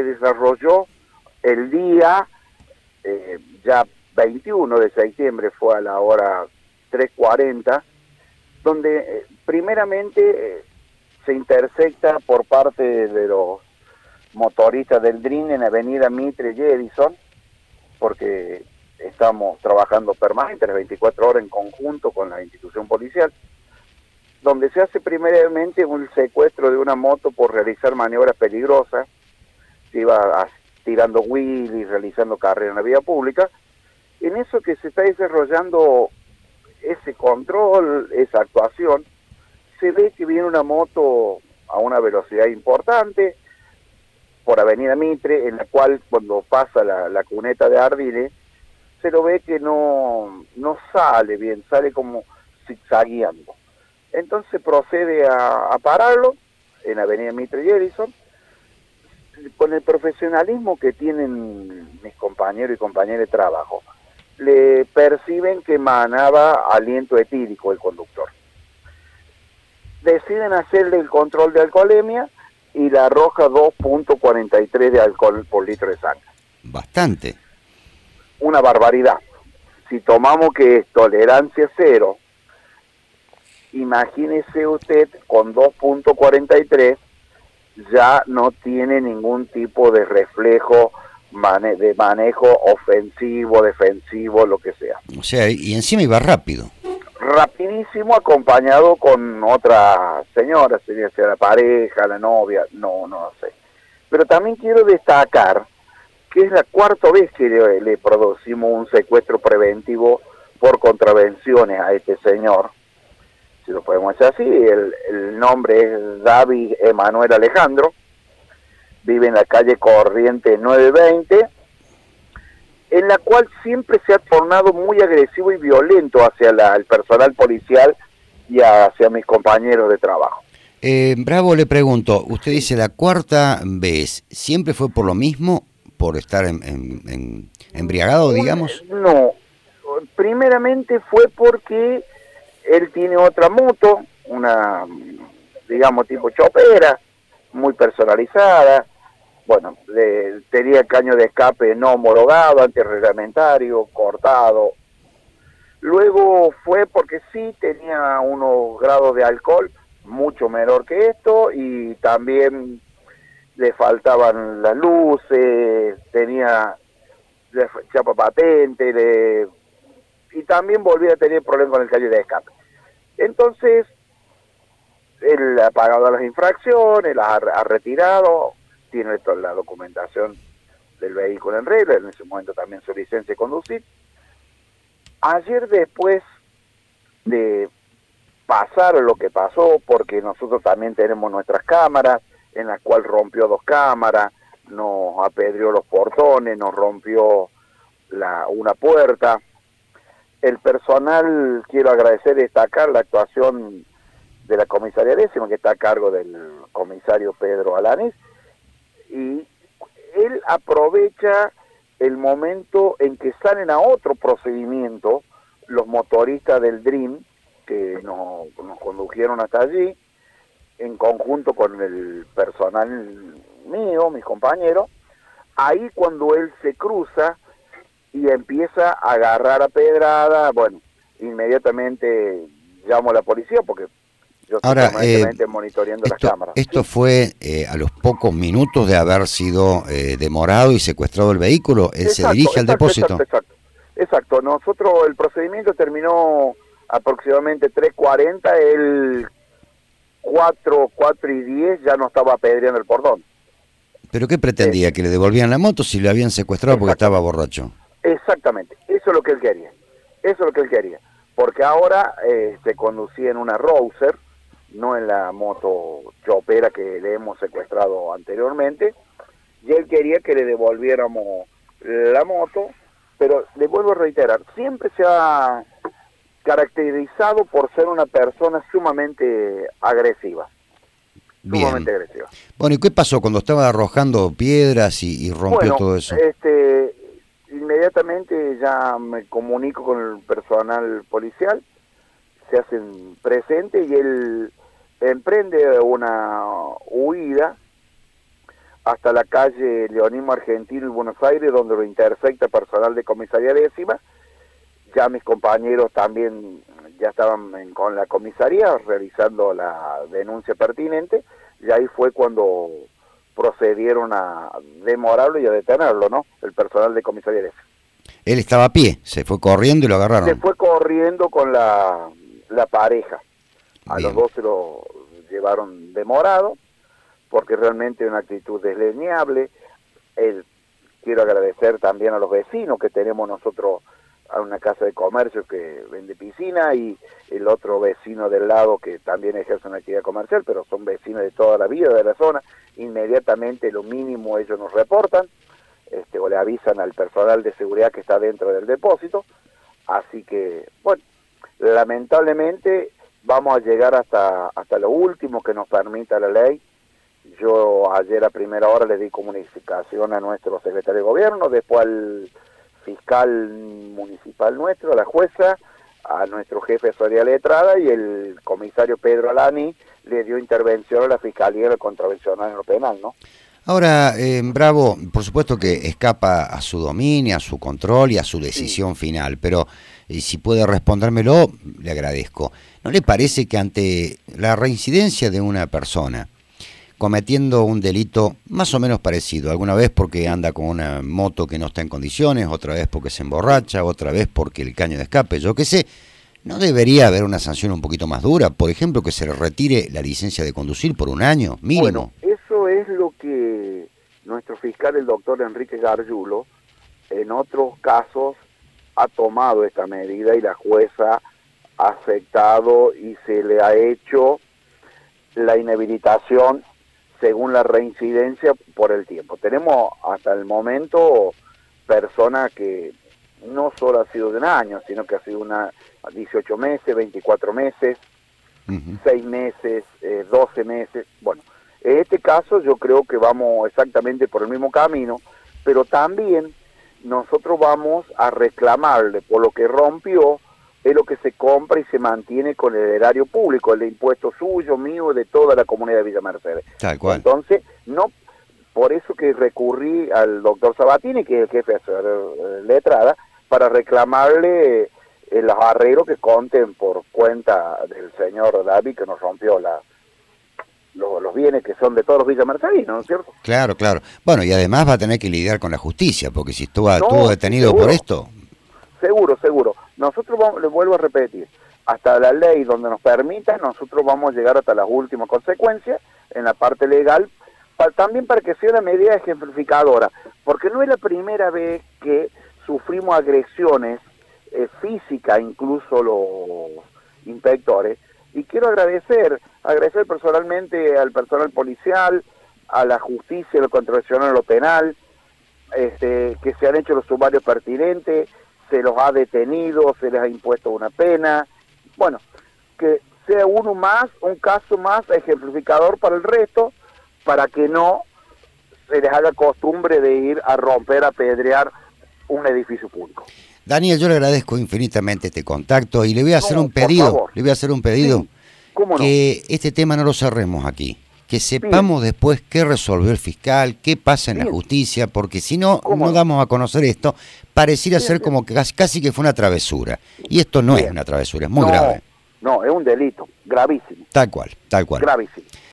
desarrolló el día ya 21 de septiembre, fue a la hora 3:40, donde primeramente se intersecta por parte de los motoristas del DRIN en Avenida Mitre y Edison, porque estamos trabajando permanente las 24 horas en conjunto con la institución policial, donde se hace primeramente un secuestro de una moto por realizar maniobras peligrosas, se iba tirando wheelies, realizando carreras en la vía pública. En eso que se está desarrollando ese control, esa actuación, se ve que viene una moto a una velocidad importante por Avenida Mitre, en la cual cuando pasa la cuneta de Ardiles, se lo ve que no sale bien, sale como zigzagueando. Entonces procede a pararlo en Avenida Mitre y Edison, con el profesionalismo que tienen mis compañeros y compañeras de trabajo. Le perciben que emanaba aliento etílico el conductor. Deciden hacerle el control de alcoholemia y le arroja 2.43 de alcohol por litro de sangre. Bastante. Una barbaridad. Si tomamos que es tolerancia cero, imagínese usted con 2.43 ya no tiene ningún tipo de reflejo de manejo ofensivo, defensivo, lo que sea. O sea, y encima iba rápido. Rapidísimo, acompañado con otra señora, sería la pareja, la novia, no sé. Pero también quiero destacar que es la cuarta vez que le producimos un secuestro preventivo por contravenciones a este señor, si lo podemos decir así. El nombre es David Emanuel Alejandro, vive en la calle Corrientes 920, en la cual siempre se ha tornado muy agresivo y violento hacia el personal policial y hacia mis compañeros de trabajo. Bravo, le pregunto, usted dice la cuarta vez, ¿siempre fue por lo mismo, por estar embriagado, digamos? No, primeramente fue porque él tiene otra moto, una, digamos, tipo chopera, muy personalizada. Bueno, tenía el caño de escape no homologado, antirreglamentario, cortado. Luego fue porque sí tenía unos grados de alcohol mucho menor que esto, y también le faltaban las luces, tenía chapa patente, y también volvía a tener problemas con el caño de escape. Entonces, él ha pagado las infracciones, las ha retirado, tiene la documentación del vehículo en regla, en ese momento también su licencia de conducir. Ayer, después de pasar lo que pasó, porque nosotros también tenemos nuestras cámaras, en las cuales rompió 2 cámaras, nos apedreó los portones, nos rompió una puerta. El personal, quiero agradecer y destacar la actuación de la comisaría 10ª, que está a cargo del comisario Pedro Alanis, y él aprovecha el momento en que salen a otro procedimiento los motoristas del DRIM, que nos condujeron hasta allí, en conjunto con el personal mío, mis compañeros. Ahí cuando él se cruza y empieza a agarrar a pedrada, bueno, inmediatamente llamo a la policía, porque yo estoy permanentemente monitoreando las cámaras. ¿Esto fue a los pocos minutos de haber sido demorado y secuestrado el vehículo? ¿Él se dirige al depósito? Exacto. Nosotros, el procedimiento terminó aproximadamente 3:40, él 4:10 ya no estaba apedreando el portón. ¿Pero qué pretendía? ¿Que le devolvían la moto si le habían secuestrado porque estaba borracho? Exactamente, eso es lo que él quería. Porque ahora se conducía en una Rouser, no en la moto chopera que le hemos secuestrado anteriormente, y él quería que le devolviéramos la moto, pero le vuelvo a reiterar, siempre se ha caracterizado por ser una persona sumamente agresiva. Bien. Bueno, ¿y qué pasó cuando estaba arrojando piedras y rompió todo eso? Inmediatamente ya me comunico con el personal policial, se hacen presentes y él emprende una huida hasta la calle Leonismo Argentino y Buenos Aires, donde lo intersecta personal de comisaría décima. Ya mis compañeros también ya estaban con la comisaría realizando la denuncia pertinente, y ahí fue cuando procedieron a demorarlo y a detenerlo, ¿no? El personal de comisaría décima. Él estaba a pie, se fue corriendo y lo agarraron. Se fue corriendo con la pareja. A Bien. los dos se lo llevaron demorado, porque realmente es una actitud desleñable. Quiero agradecer también a los vecinos que tenemos nosotros, a una casa de comercio que vende piscina, y el otro vecino del lado que también ejerce una actividad comercial, pero son vecinos de toda la vida de la zona. Inmediatamente lo mínimo ellos nos reportan, o le avisan al personal de seguridad que está dentro del depósito. Así que, bueno, lamentablemente vamos a llegar hasta lo último que nos permita la ley. Yo ayer a primera hora le di comunicación a nuestro secretario de gobierno, después al fiscal municipal nuestro, a la jueza, a nuestro jefe de Soria Letrada, y el comisario Pedro Alani le dio intervención a la Fiscalía de Contravencional en lo penal, ¿no? Ahora, Bravo, por supuesto que escapa a su dominio, a su control y a su decisión final, pero si puede respondérmelo, le agradezco. ¿No le parece que ante la reincidencia de una persona cometiendo un delito más o menos parecido, alguna vez porque anda con una moto que no está en condiciones, otra vez porque se emborracha, otra vez porque el caño de escape, yo qué sé, ¿no debería haber una sanción un poquito más dura? Por ejemplo, que se le retire la licencia de conducir por un año, mínimo. Bueno, eso es lo que nuestro fiscal, el doctor Enrique Gargiulo, en otros casos ha tomado esta medida, y la jueza ha aceptado y se le ha hecho la inhabilitación según la reincidencia por el tiempo. Tenemos hasta el momento personas que no solo ha sido de un año, sino que ha sido 18 meses, 24 meses, 6 meses, 12 meses. Bueno, en este caso yo creo que vamos exactamente por el mismo camino, pero también nosotros vamos a reclamarle por lo que rompió, es lo que se compra y se mantiene con el erario público, el impuesto suyo, mío, de toda la comunidad de Villa Mercedes. Tal cual. Entonces, no, por eso que recurrí al doctor Sabatini, que es el jefe de letrada, para reclamarle los arreglos que conten por cuenta del señor David, que nos rompió los bienes que son de todos los villamercedinos, ¿no es cierto? Claro, claro. Bueno, y además va a tener que lidiar con la justicia, porque si estuvo detenido seguro, por esto... Seguro. Nosotros les vuelvo a repetir, hasta la ley donde nos permita, nosotros vamos a llegar hasta las últimas consecuencias en la parte legal, también para que sea una medida ejemplificadora, porque no es la primera vez que sufrimos agresiones físicas, incluso los inspectores, y quiero agradecer personalmente al personal policial, a la justicia, lo contravencional, lo penal, que se han hecho los sumarios pertinentes, se los ha detenido, se les ha impuesto una pena. Bueno, que sea uno más, un caso más ejemplificador para el resto, para que no se les haga costumbre de ir a romper, a apedrear un edificio público. Daniel, yo le agradezco infinitamente este contacto y le voy a hacer un pedido, Sí, ¿cómo no? Que este tema no lo cerremos aquí, que sepamos después qué resolvió el fiscal, qué pasa en la justicia, porque si no, no damos a conocer esto, pareciera ser como que casi que fue una travesura, y esto no es una travesura, es muy grave. No, es un delito, gravísimo. Tal cual. Gravísimo.